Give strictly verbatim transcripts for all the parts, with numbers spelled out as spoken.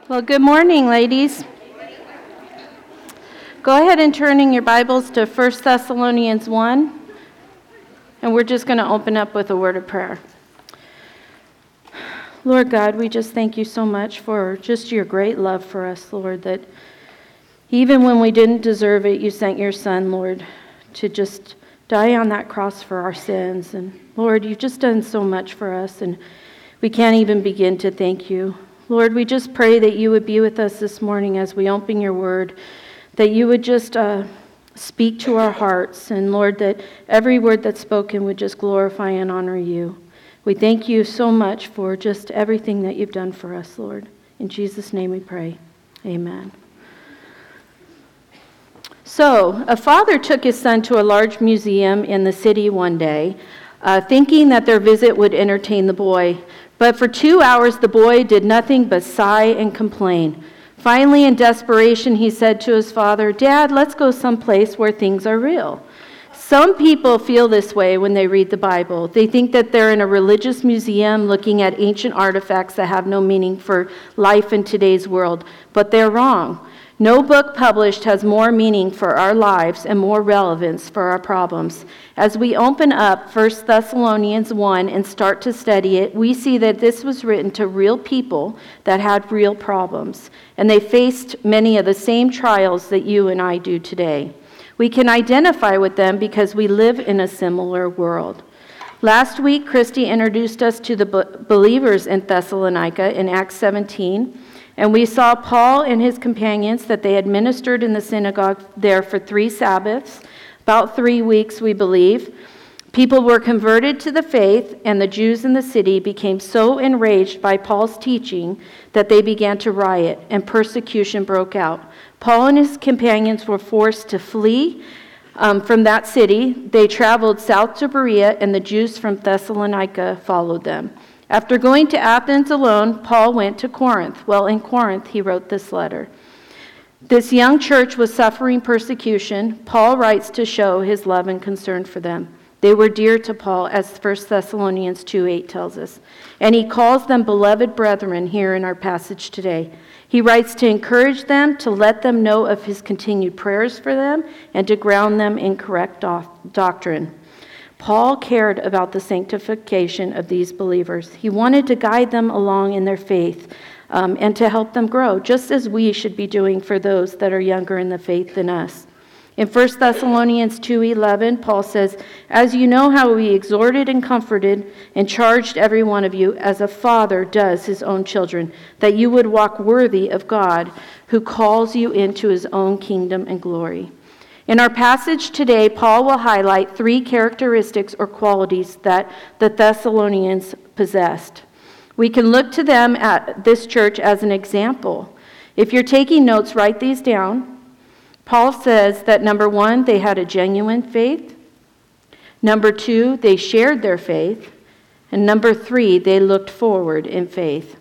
Well, good morning, ladies. Go ahead and turn in your Bibles to First Thessalonians one, and we're just going to open up with a word of prayer. Lord God, we just thank you so much for just your great love for us, Lord, that even when we didn't deserve it, you sent your Son, Lord, to just die on that cross for our sins. And Lord, you've just done so much for us, and we can't even begin to thank you. Lord, we just pray that you would be with us this morning as we open your word, that you would just uh, speak to our hearts, and Lord, that every word that's spoken would just glorify and honor you. We thank you so much for just everything that you've done for us, Lord. In Jesus' name we pray. Amen. So, a father took his son to a large museum in the city one day, uh, thinking that their visit would entertain the boy. But for two hours, the boy did nothing but sigh and complain. Finally, in desperation, he said to his father, "Dad, let's go someplace where things are real." Some people feel this way when they read the Bible. They think that they're in a religious museum looking at ancient artifacts that have no meaning for life in today's world. But they're wrong. No book published has more meaning for our lives and more relevance for our problems. As we open up First Thessalonians one and start to study it, we see that this was written to real people that had real problems, and they faced many of the same trials that you and I do today. We can identify with them because we live in a similar world. Last week, Christy introduced us to the believers in Thessalonica in Acts seventeen. And we saw Paul and his companions that they had ministered in the synagogue there for three Sabbaths, about three weeks, we believe. People were converted to the faith, and the Jews in the city became so enraged by Paul's teaching that they began to riot, and persecution broke out. Paul and his companions were forced to flee um, from that city. They traveled south to Berea, and the Jews from Thessalonica followed them. After going to Athens alone, Paul went to Corinth. Well, in Corinth, he wrote this letter. This young church was suffering persecution. Paul writes to show his love and concern for them. They were dear to Paul, as First Thessalonians two eight tells us. And he calls them beloved brethren here in our passage today. He writes to encourage them, to let them know of his continued prayers for them, and to ground them in correct do- doctrine. Paul cared about the sanctification of these believers. He wanted to guide them along in their faith um, and to help them grow, just as we should be doing for those that are younger in the faith than us. In First Thessalonians two eleven, Paul says, "As you know how we exhorted and comforted and charged every one of you as a father does his own children, that you would walk worthy of God who calls you into his own kingdom and glory." In our passage today, Paul will highlight three characteristics or qualities that the Thessalonians possessed. We can look to them at this church as an example. If you're taking notes, write these down. Paul says that number one, they had a genuine faith. Number two, they shared their faith. And number three, they looked forward in faith.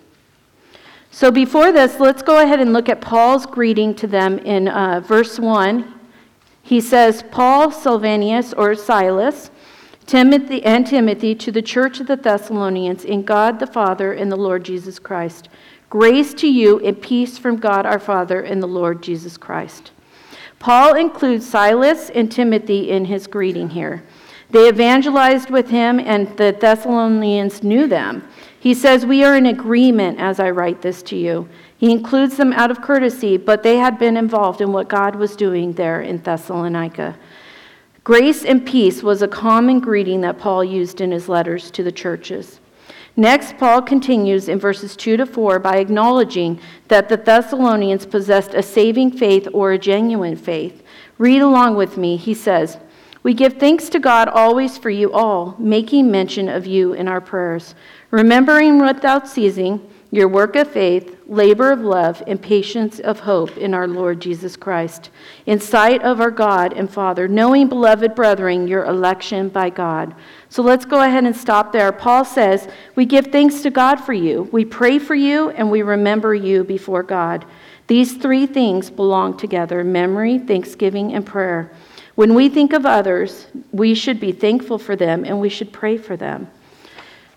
So before this, let's go ahead and look at Paul's greeting to them in uh, verse one. He says, "Paul, Silvanus, or Silas, Timothy and Timothy, to the church of the Thessalonians, in God the Father and the Lord Jesus Christ. Grace to you and peace from God our Father and the Lord Jesus Christ." Paul includes Silas and Timothy in his greeting here. They evangelized with him, and the Thessalonians knew them. He says, "We are in agreement as I write this to you." He includes them out of courtesy, but they had been involved in what God was doing there in Thessalonica. Grace and peace was a common greeting that Paul used in his letters to the churches. Next, Paul continues in verses two to four by acknowledging that the Thessalonians possessed a saving faith or a genuine faith. Read along with me. He says, "We give thanks to God always for you all, making mention of you in our prayers, remembering without ceasing your work of faith, labor of love, and patience of hope in our Lord Jesus Christ, in sight of our God and Father, knowing, beloved brethren, your election by God." So let's go ahead and stop there. Paul says, we give thanks to God for you. We pray for you, and we remember you before God. These three things belong together: memory, thanksgiving, and prayer. When we think of others, we should be thankful for them, and we should pray for them.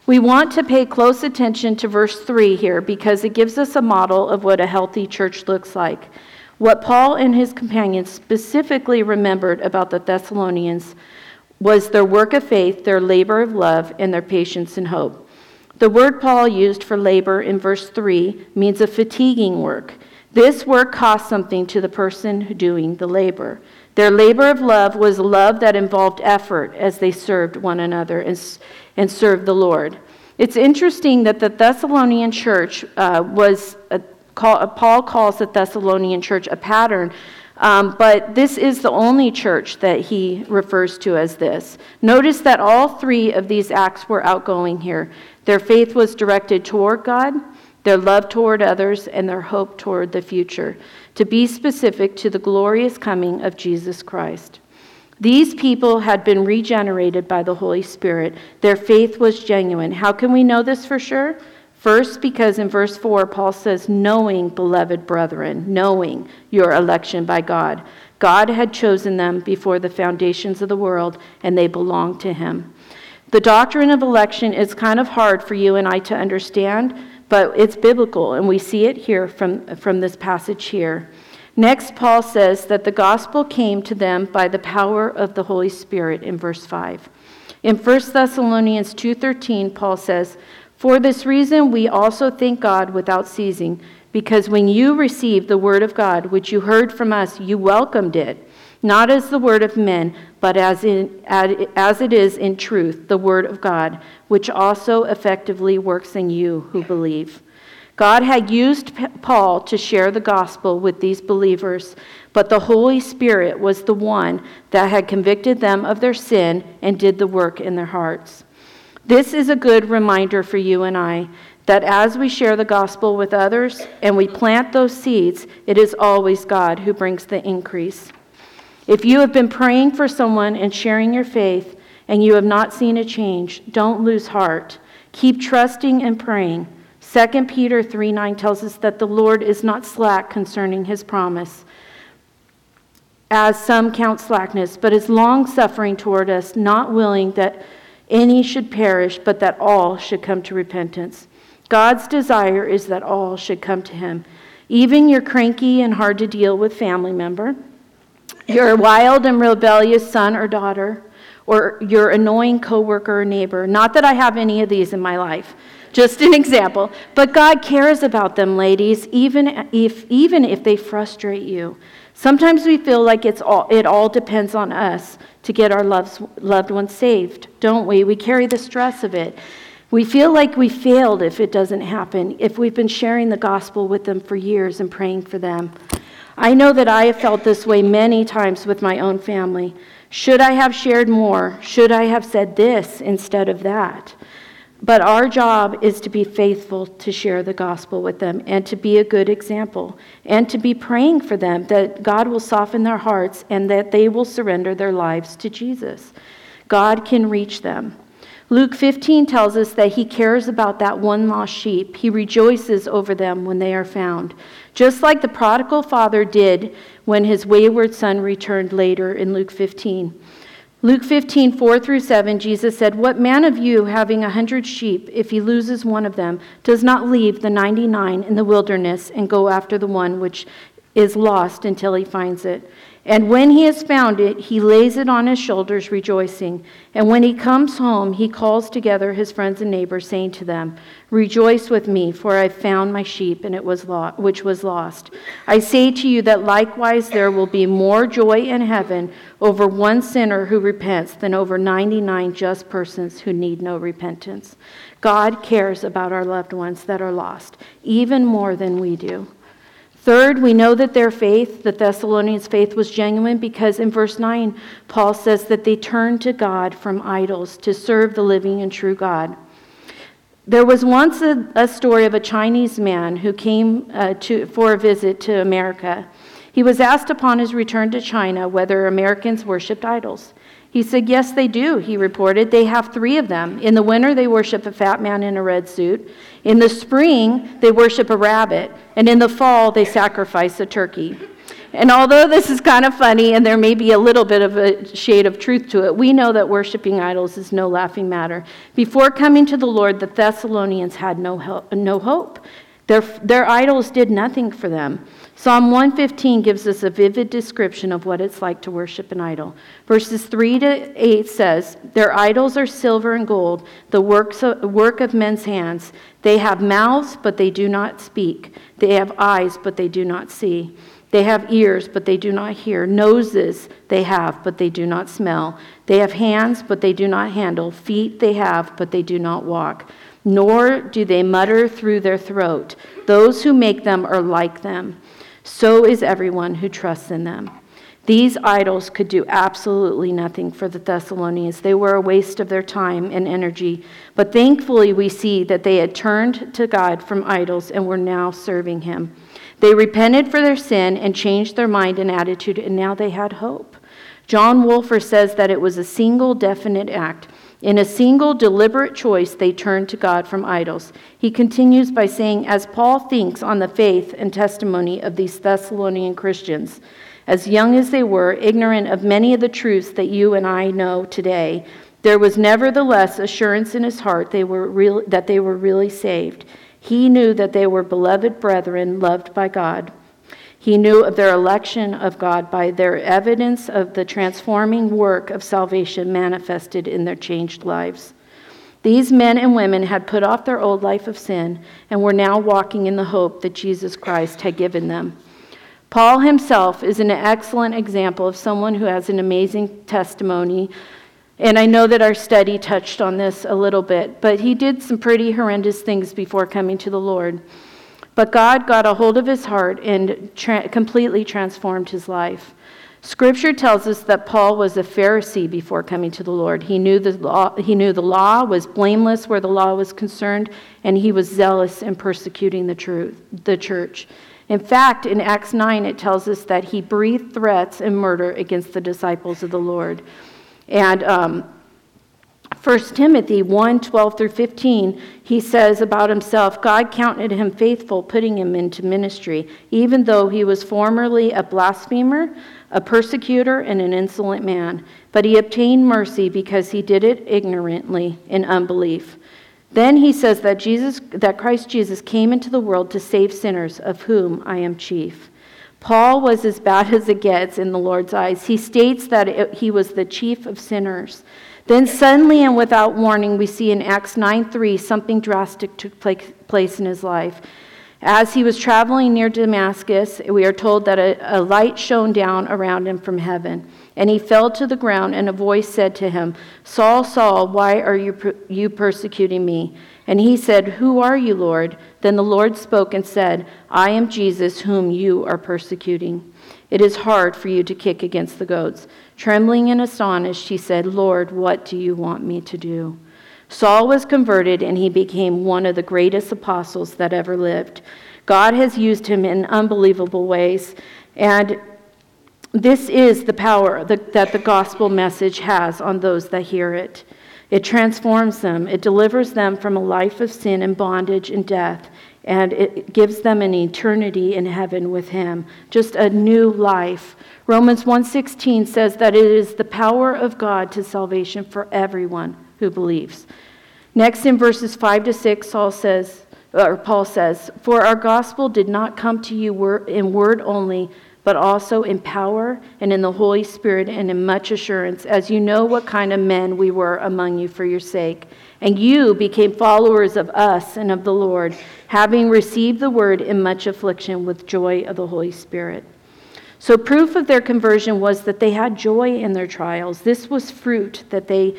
We want to pay close attention to verse three here because it gives us a model of what a healthy church looks like. What Paul and his companions specifically remembered about the Thessalonians was their work of faith, their labor of love, and their patience and hope. The word Paul used for labor in verse three means a fatiguing work. This work cost something to the person doing the labor. Their labor of love was love that involved effort as they served one another and, and served the Lord. It's interesting that the Thessalonian church uh, was, a, call, Paul calls the Thessalonian church a pattern, um, but this is the only church that he refers to as this. Notice that all three of these acts were outgoing here. Their faith was directed toward God, their love toward others, and their hope toward the future, to be specific to the glorious coming of Jesus Christ. These people had been regenerated by the Holy Spirit. Their faith was genuine. How can we know this for sure? First, because in verse four, Paul says, knowing, beloved brethren, knowing your election by God. God had chosen them before the foundations of the world, and they belonged to him. The doctrine of election is kind of hard for you and I to understand, but it's biblical, and we see it here from, from this passage here. Next, Paul says that the gospel came to them by the power of the Holy Spirit in verse five. In First Thessalonians two thirteen, Paul says, for this reason we also thank God without ceasing, because when you received the word of God, which you heard from us, you welcomed it, not as the word of men, but as in, as it is in truth, the word of God, which also effectively works in you who believe. God had used Paul to share the gospel with these believers, but the Holy Spirit was the one that had convicted them of their sin and did the work in their hearts. This is a good reminder for you and I that as we share the gospel with others and we plant those seeds, it is always God who brings the increase. If you have been praying for someone and sharing your faith and you have not seen a change, don't lose heart. Keep trusting and praying. Second Peter three nine tells us that the Lord is not slack concerning his promise, as some count slackness, but is long-suffering toward us, not willing that any should perish, but that all should come to repentance. God's desire is that all should come to him. Even your cranky and hard to deal with family member, your wild and rebellious son or daughter, or your annoying coworker or neighbor. Not that I have any of these in my life, just an example. But God cares about them, ladies, even if even if they frustrate you. Sometimes we feel like it's all it all depends on us to get our loves, loved ones saved, don't we? We carry the stress of it. We feel like we failed if it doesn't happen, if we've been sharing the gospel with them for years and praying for them. I know that I have felt this way many times with my own family. Should I have shared more? Should I have said this instead of that? But our job is to be faithful to share the gospel with them and to be a good example and to be praying for them that God will soften their hearts and that they will surrender their lives to Jesus. God can reach them. Luke fifteen tells us that he cares about that one lost sheep. He rejoices over them when they are found, just like the prodigal father did when his wayward son returned later in Luke fifteen. Luke fifteen, four through seven, Jesus said, what man of you, having a hundred sheep, if he loses one of them, does not leave the ninety-nine in the wilderness and go after the one which is lost until he finds it? And when he has found it, he lays it on his shoulders, rejoicing. And when he comes home, he calls together his friends and neighbors, saying to them, rejoice with me, for I found my sheep, and it was lo- which was lost. I say to you that likewise there will be more joy in heaven over one sinner who repents than over ninety-nine just persons who need no repentance. God cares about our loved ones that are lost, even more than we do. Third, we know that their faith, the Thessalonians' faith, was genuine because in verse nine, Paul says that they turned to God from idols to serve the living and true God. There was once a, a story of a Chinese man who came uh, to, for a visit to America. He was asked upon his return to China whether Americans worshipped idols. He said, yes, they do, he reported. They have three of them. In the winter, they worship a fat man in a red suit. In the spring, they worship a rabbit. And in the fall, they sacrifice a turkey. And although this is kind of funny and there may be a little bit of a shade of truth to it, we know that worshiping idols is no laughing matter. Before coming to the Lord, the Thessalonians had no help, no hope. Their, their idols did nothing for them. Psalm one fifteen gives us a vivid description of what it's like to worship an idol. Verses three to eight says, "Their idols are silver and gold, the works of, work of men's hands. They have mouths, but they do not speak. They have eyes, but they do not see. They have ears, but they do not hear. Noses they have, but they do not smell. They have hands, but they do not handle. Feet they have, but they do not walk. Nor do they mutter through their throat. Those who make them are like them. So is everyone who trusts in them." These idols could do absolutely nothing for the Thessalonians. They were a waste of their time and energy. But thankfully, we see that they had turned to God from idols and were now serving him. They repented for their sin and changed their mind and attitude, and now they had hope. John Wolfer says that it was a single definite act. In a single deliberate choice, they turned to God from idols. He continues by saying, as Paul thinks on the faith and testimony of these Thessalonian Christians, as young as they were, ignorant of many of the truths that you and I know today, there was nevertheless assurance in his heart they were real, that they were really saved. He knew that they were beloved brethren, loved by God. He knew of their election of God by their evidence of the transforming work of salvation manifested in their changed lives. These men and women had put off their old life of sin and were now walking in the hope that Jesus Christ had given them. Paul himself is an excellent example of someone who has an amazing testimony, and I know that our study touched on this a little bit, but he did some pretty horrendous things before coming to the Lord. But God got a hold of his heart and tra- completely transformed his life. Scripture tells us that Paul was a Pharisee before coming to the Lord. He knew the law, he knew the law was blameless where the law was concerned, and he was zealous in persecuting the truth, the church. In fact, in Acts nine, it tells us that he breathed threats and murder against the disciples of the Lord. And um, First Timothy one, twelve through fifteen, he says about himself, God counted him faithful, putting him into ministry, even though he was formerly a blasphemer, a persecutor, and an insolent man. But he obtained mercy because he did it ignorantly in unbelief. Then he says that Jesus, that Christ Jesus came into the world to save sinners, of whom I am chief. Paul was as bad as it gets in the Lord's eyes. He states that it, he was the chief of sinners. Then suddenly and without warning, we see in Acts nine three something drastic took place in his life. As he was traveling near Damascus, we are told that a, a light shone down around him from heaven. And he fell to the ground, and a voice said to him, Saul, Saul, why are you, you persecuting me? And he said, Who are you, Lord? Then the Lord spoke and said, I am Jesus, whom you are persecuting. It is hard for you to kick against the goats. Trembling and astonished, he said, Lord, what do you want me to do? Saul was converted, and he became one of the greatest apostles that ever lived. God has used him in unbelievable ways, and this is the power that the gospel message has on those that hear it. It transforms them. It delivers them from a life of sin and bondage and death, and it gives them an eternity in heaven with him, just a new life. Romans one sixteen says that it is the power of God to salvation for everyone who believes. Next, in verses five to six, Saul says, or Paul says, For our gospel did not come to you in word only, but also in power and in the Holy Spirit and in much assurance, as you know what kind of men we were among you for your sake. And you became followers of us and of the Lord, having received the word in much affliction with joy of the Holy Spirit. So proof of their conversion was that they had joy in their trials. This was fruit that they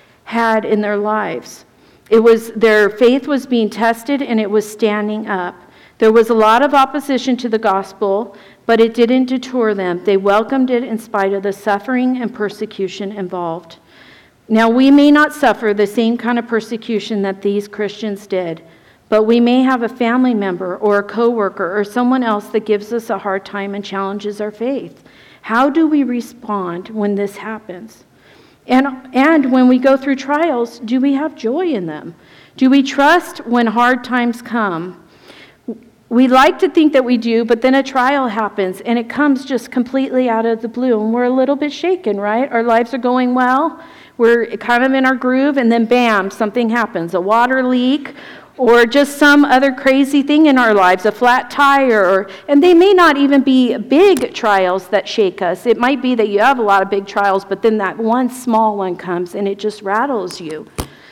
had in their lives. It was their faith was being tested, and it was standing up. There was a lot of opposition to the gospel, but it didn't deter them. They welcomed it in spite of the suffering and persecution involved. Now, we may not suffer the same kind of persecution that these Christians did, but we may have a family member or a coworker or someone else that gives us a hard time and challenges our faith. How do we respond when this happens? And, and when we go through trials, do we have joy in them? Do we trust when hard times come? We like to think that we do, but then a trial happens, and it comes just completely out of the blue, and we're a little bit shaken, right? Our lives are going well, we're kind of in our groove, and then bam, something happens, a water leak, or just some other crazy thing in our lives, a flat tire, or, and they may not even be big trials that shake us. It might be that you have a lot of big trials, but then that one small one comes, and it just rattles you.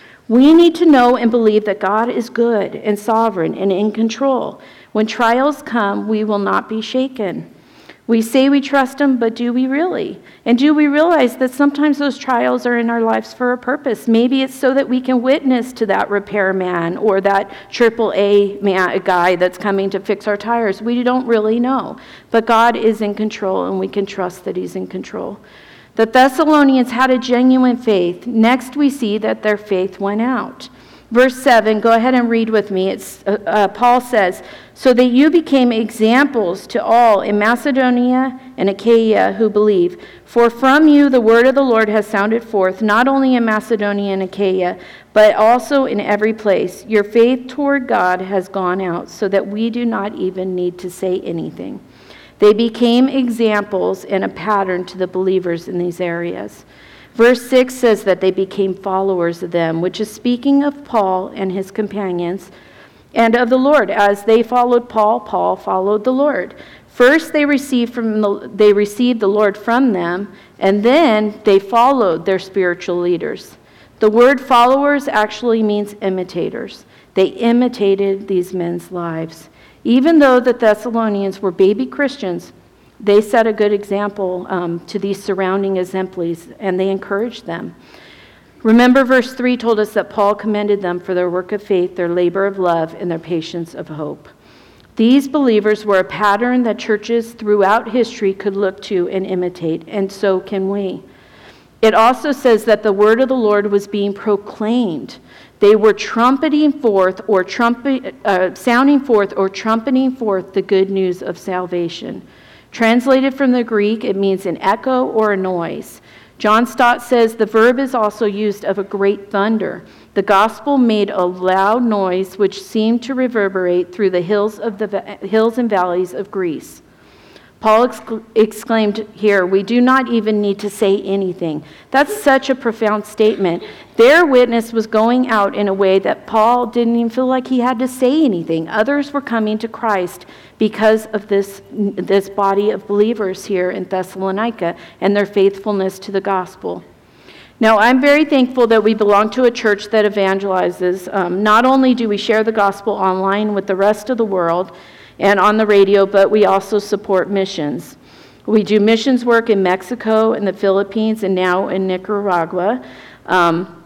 We need to know and believe that God is good and sovereign and in control. When trials come, we will not be shaken. We say we trust Him, but do we really? And do we realize that sometimes those trials are in our lives for a purpose? Maybe it's so that we can witness to that repairman or that triple A man, a guy that's coming to fix our tires. We don't really know. But God is in control, and we can trust that He's in control. The Thessalonians had a genuine faith. Next, we see that their faith went out. Verse seven, go ahead and read with me. It's uh, uh, Paul says, so that you became examples to all in Macedonia and Achaia who believe. For from you the word of the Lord has sounded forth, not only in Macedonia and Achaia, but also in every place. Your faith toward God has gone out, so that we do not even need to say anything. They became examples and a pattern to the believers in these areas. Verse six says that they became followers of them, which is speaking of Paul and his companions and of the Lord. As they followed Paul, Paul followed the Lord. First they received from the, they received the Lord from them, and then they followed their spiritual leaders. The word followers actually means imitators. They imitated these men's lives. Even though the Thessalonians were baby Christians, they set a good example um, to these surrounding assemblies, and they encouraged them. Remember, verse three told us that Paul commended them for their work of faith, their labor of love, and their patience of hope. These believers were a pattern that churches throughout history could look to and imitate, and so can we. It also says that the word of the Lord was being proclaimed. They were trumpeting forth or trumpet, uh, sounding forth or trumpeting forth the good news of salvation. Translated from the Greek, it means an echo or a noise. John Stott says the verb is also used of a great thunder. The gospel made a loud noise which seemed to reverberate through the hills of the va- hills and valleys of Greece. Paul exc- exclaimed here, we do not even need to say anything. That's such a profound statement. Their witness was going out in a way that Paul didn't even feel like he had to say anything. Others were coming to Christ because of this, this body of believers here in Thessalonica and their faithfulness to the gospel. Now, I'm very thankful that we belong to a church that evangelizes. Um, not only do we share the gospel online with the rest of the world and on the radio, but we also support missions. We do missions work in Mexico and the Philippines and now in Nicaragua um,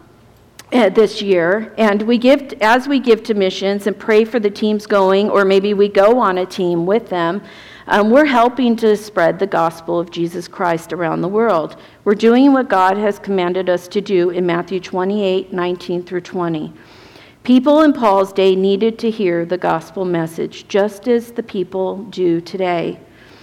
this year. And we give, as we give to missions and pray for the teams going, or maybe we go on a team with them, um, we're helping to spread the gospel of Jesus Christ around the world. We're doing what God has commanded us to do in Matthew twenty-eight, nineteen through twenty. People in Paul's day needed to hear the gospel message, just as the people do today.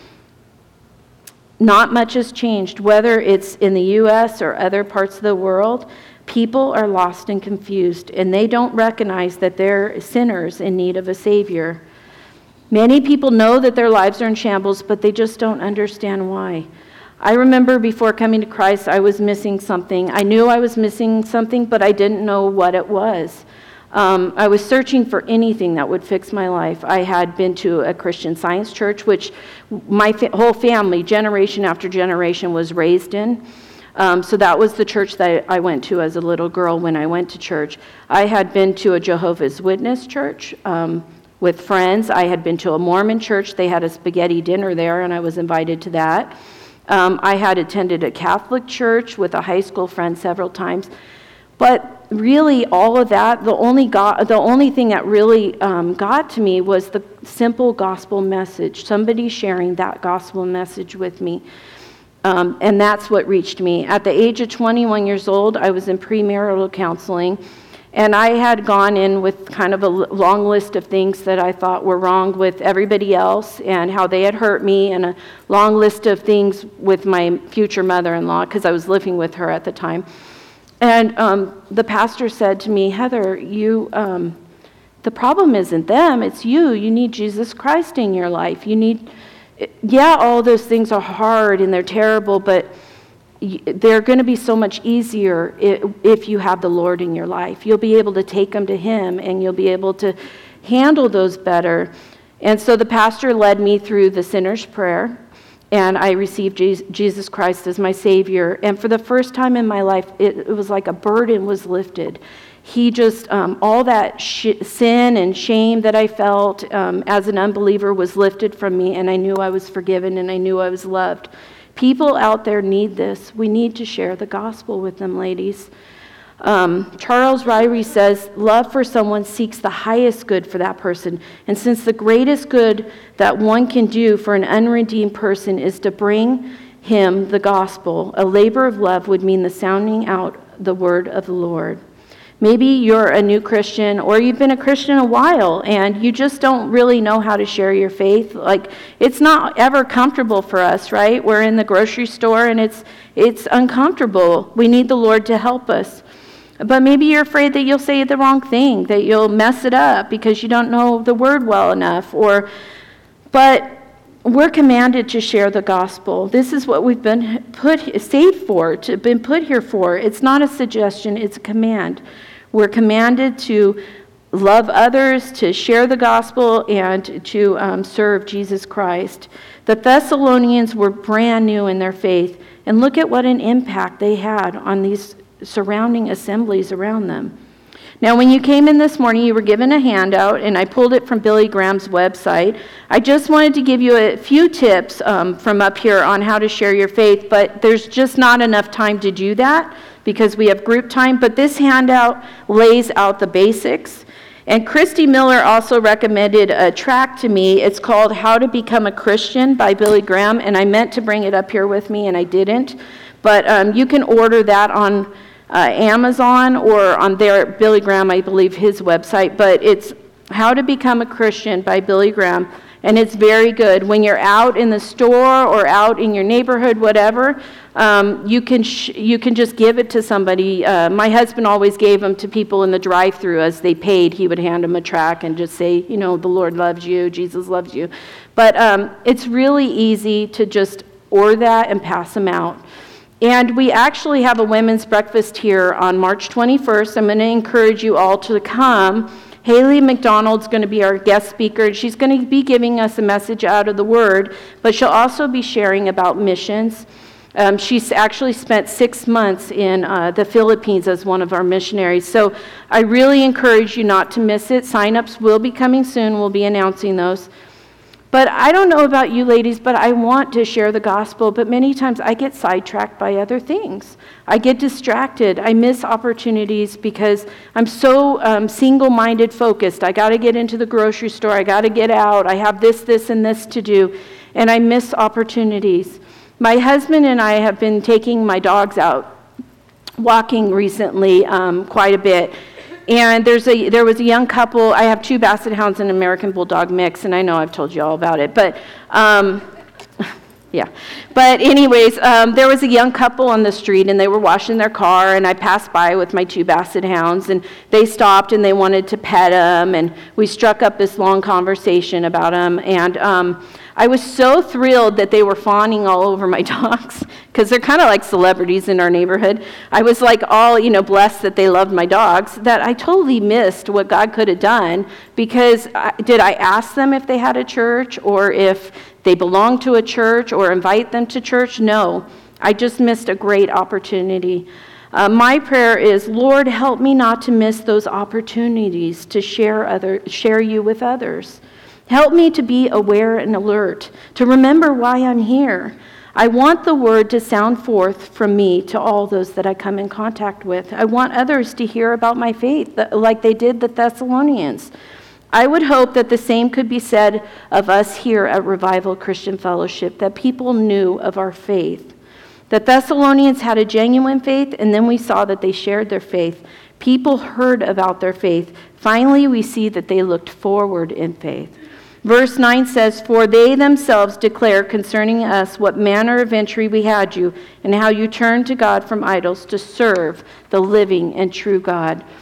Not much has changed, whether it's in the U S or other parts of the world. People are lost and confused, and they don't recognize that they're sinners in need of a Savior. Many people know that their lives are in shambles, but they just don't understand why. I remember before coming to Christ, I was missing something. I knew I was missing something, but I didn't know what it was. Um, I was searching for anything that would fix my life. I had been to a Christian Science church, which my fa- whole family, generation after generation, was raised in. Um, so that was the church that I went to as a little girl when I went to church. I had been to a Jehovah's Witness church um, with friends. I had been to a Mormon church. They had a spaghetti dinner there, and I was invited to that. Um, I had attended a Catholic church with a high school friend several times. But really, all of that, the only God, the only thing that really um, got to me was the simple gospel message. Somebody sharing that gospel message with me. Um, and that's what reached me. At the age of twenty-one years old, I was in premarital counseling. And I had gone in with kind of a long list of things that I thought were wrong with everybody else and how they had hurt me, and a long list of things with my future mother-in-law, because I was living with her at the time. And um, the pastor said to me, Heather, you um, The problem isn't them, it's you. You need Jesus Christ in your life. You need, yeah, all those things are hard and they're terrible, but they're going to be so much easier if you have the Lord in your life. You'll be able to take them to him, and you'll be able to handle those better. And so the pastor led me through the sinner's prayer, and I received Jesus Christ as my Savior. And for the first time in my life, it, it was like a burden was lifted. He just, um, all that sh- sin and shame that I felt um, as an unbeliever was lifted from me, and I knew I was forgiven, and I knew I was loved. People out there need this. We need to share the gospel with them, ladies. Um, Charles Ryrie says, love for someone seeks the highest good for that person. And since the greatest good that one can do for an unredeemed person is to bring him the gospel, a labor of love would mean the sounding out the word of the Lord. Maybe you're a new Christian, or you've been a Christian a while and you just don't really know how to share your faith. Like, it's not ever comfortable for us, right? We're in the grocery store and it's it's uncomfortable. We need the Lord to help us. But maybe you're afraid that you'll say the wrong thing, that you'll mess it up because you don't know the word well enough. Or, but we're commanded to share the gospel. This is what we've been put saved for, to been put here for. It's not a suggestion, it's a command. We're commanded to love others, to share the gospel, and to um, serve Jesus Christ. The Thessalonians were brand new in their faith, and look at what an impact they had on these surrounding assemblies around them. Now, when you came in this morning, you were given a handout, and I pulled it from Billy Graham's website. I just wanted to give you a few tips um, from up here on how to share your faith, but there's just not enough time to do that because we have group time. But this handout lays out the basics. And Christy Miller also recommended a track to me. It's called How to Become a Christian by Billy Graham, and I meant to bring it up here with me, and I didn't. But um, you can order that on Uh, Amazon or on their Billy Graham, I believe, his website. But it's How to Become a Christian by Billy Graham, and it's very good. When you're out in the store or out in your neighborhood, whatever, um, you can sh- you can just give it to somebody. Uh, my husband always gave them to people in the drive-thru as they paid. He would hand them a tract and just say, you know, the Lord loves you, Jesus loves you. But um, it's really easy to just order that and pass them out. And we actually have a women's breakfast here on March twenty-first. I'm going to encourage you all to come. Haley McDonald's going to be our guest speaker. She's going to be giving us a message out of the Word, but she'll also be sharing about missions. Um, she's actually spent six months in uh, the Philippines as one of our missionaries. So I really encourage you not to miss it. Sign-ups will be coming soon. We'll be announcing those. But I don't know about you ladies, but I want to share the gospel, but many times I get sidetracked by other things. I get distracted. I miss opportunities because I'm so um, single-minded focused. I got to get into the grocery store. I got to get out. I have this, this, and this to do, and I miss opportunities. My husband and I have been taking my dogs out walking recently um, quite a bit. And there's a there was a young couple. I have two Basset Hounds and American Bulldog mix, and I know I've told you all about it. But, um, yeah. But anyways, um, there was a young couple on the street, and they were washing their car, and I passed by with my two Basset Hounds, and they stopped, and they wanted to pet them, and we struck up this long conversation about them. And um, I was so thrilled that they were fawning all over my dogs, because they're kind of like celebrities in our neighborhood. I was like all, you know, blessed that they loved my dogs, that I totally missed what God could have done, because I, did I ask them if they had a church or if they belonged to a church or invite them to church? No, I just missed a great opportunity. Uh, my prayer is, Lord, help me not to miss those opportunities to share other, share you with others. Help me to be aware and alert, to remember why I'm here. I want the word to sound forth from me to all those that I come in contact with. I want others to hear about my faith like they did the Thessalonians. I would hope that the same could be said of us here at Revival Christian Fellowship, that people knew of our faith. The Thessalonians had a genuine faith, and then we saw that they shared their faith. People heard about their faith. Finally, we see that they looked forward in faith. Verse nine says, For they themselves declare concerning us what manner of entry we had you, and how you turned to God from idols to serve the living and true God.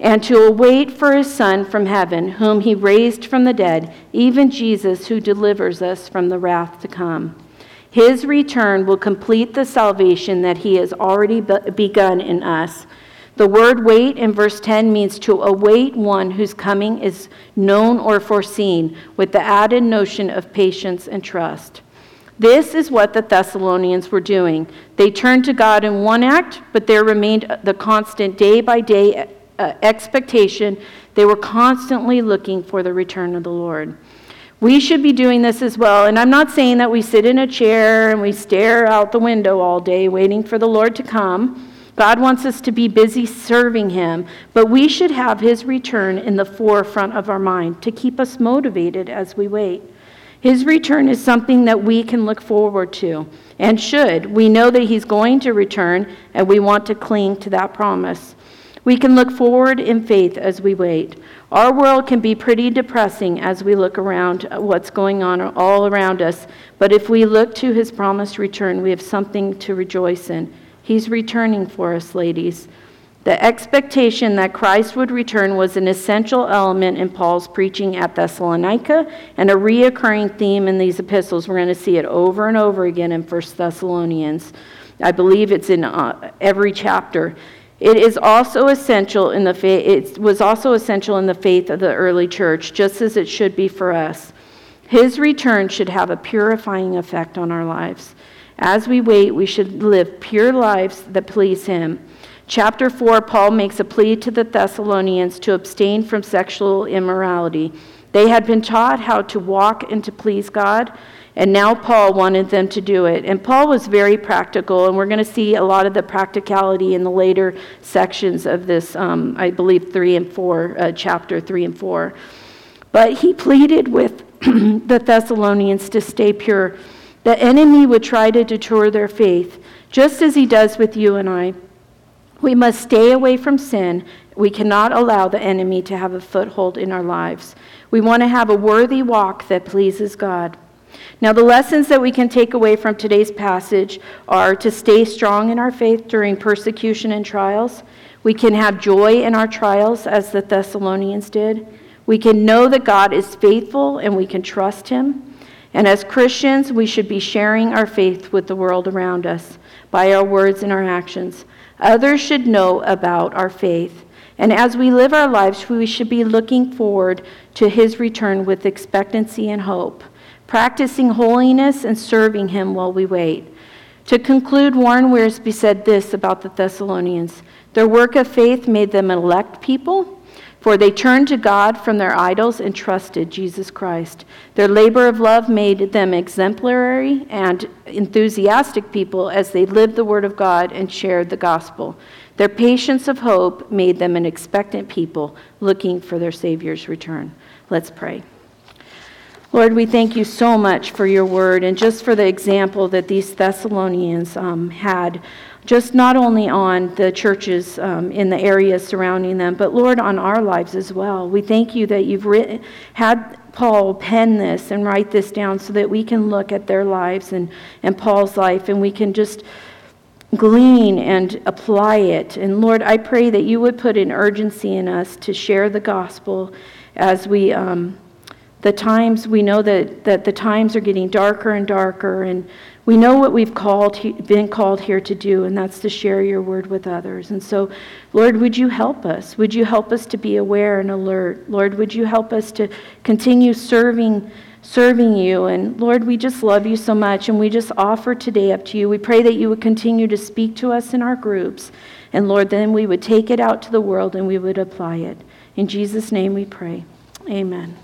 and to await for his Son from heaven, whom he raised from the dead, even Jesus, who delivers us from the wrath to come. His return will complete the salvation that he has already be- begun in us. The word wait in verse ten means to await one whose coming is known or foreseen, with the added notion of patience and trust. This is what the Thessalonians were doing. They turned to God in one act, but there remained the constant day-by-day uh, expectation. They were constantly looking for the return of the Lord. We should be doing this as well. And I'm not saying that we sit in a chair and we stare out the window all day waiting for the Lord to come. God wants us to be busy serving him, but we should have his return in the forefront of our mind to keep us motivated as we wait. His return is something that we can look forward to and should. We know that he's going to return, and we want to cling to that promise. We can look forward in faith as we wait. Our world can be pretty depressing as we look around at what's going on all around us, but if we look to his promised return, we have something to rejoice in. He's returning for us, ladies. The expectation that Christ would return was an essential element in Paul's preaching at Thessalonica and a reoccurring theme in these epistles. We're going to see it over and over again in First Thessalonians. I believe it's in uh, every chapter. It is also essential in the faith. It was also essential in the faith of the early church, just as it should be for us. His return should have a purifying effect on our lives. As we wait, we should live pure lives that please him. Chapter four, Paul makes a plea to the Thessalonians to abstain from sexual immorality. They had been taught how to walk and to please God, and now Paul wanted them to do it. And Paul was very practical, and we're going to see a lot of the practicality in the later sections of this, um, I believe, three and four, uh, chapter three and four. But he pleaded with the Thessalonians to stay pure. The enemy would try to detour their faith, just as he does with you and I. We must stay away from sin. We cannot allow the enemy to have a foothold in our lives. We want to have a worthy walk that pleases God. Now, the lessons that we can take away from today's passage are to stay strong in our faith during persecution and trials. We can have joy in our trials, as the Thessalonians did. We can know that God is faithful and we can trust him. And as Christians, we should be sharing our faith with the world around us by our words and our actions. Others should know about our faith. And as we live our lives, we should be looking forward to his return with expectancy and hope, practicing holiness and serving him while we wait. To conclude, Warren Wiersbe said this about the Thessalonians: their work of faith made them an elect people, for they turned to God from their idols and trusted Jesus Christ. Their labor of love made them exemplary and enthusiastic people as they lived the word of God and shared the gospel. Their patience of hope made them an expectant people looking for their Savior's return. Let's pray. Lord, we thank you so much for your word and just for the example that these Thessalonians um, had, just not only on the churches um, in the areas surrounding them, but Lord, on our lives as well. We thank you that you've written, had Paul pen this and write this down so that we can look at their lives and, and Paul's life, and we can just glean and apply it. And Lord, I pray that you would put an urgency in us to share the gospel as we, um, the times, we know that, that the times are getting darker and darker, and we know what we've called, been called here to do, and that's to share your word with others. And so, Lord, would you help us? Would you help us to be aware and alert? Lord, would you help us to continue serving serving you? And Lord, we just love you so much, and we just offer today up to you. We pray that you would continue to speak to us in our groups, and Lord, then we would take it out to the world and we would apply it. In Jesus' name we pray. Amen.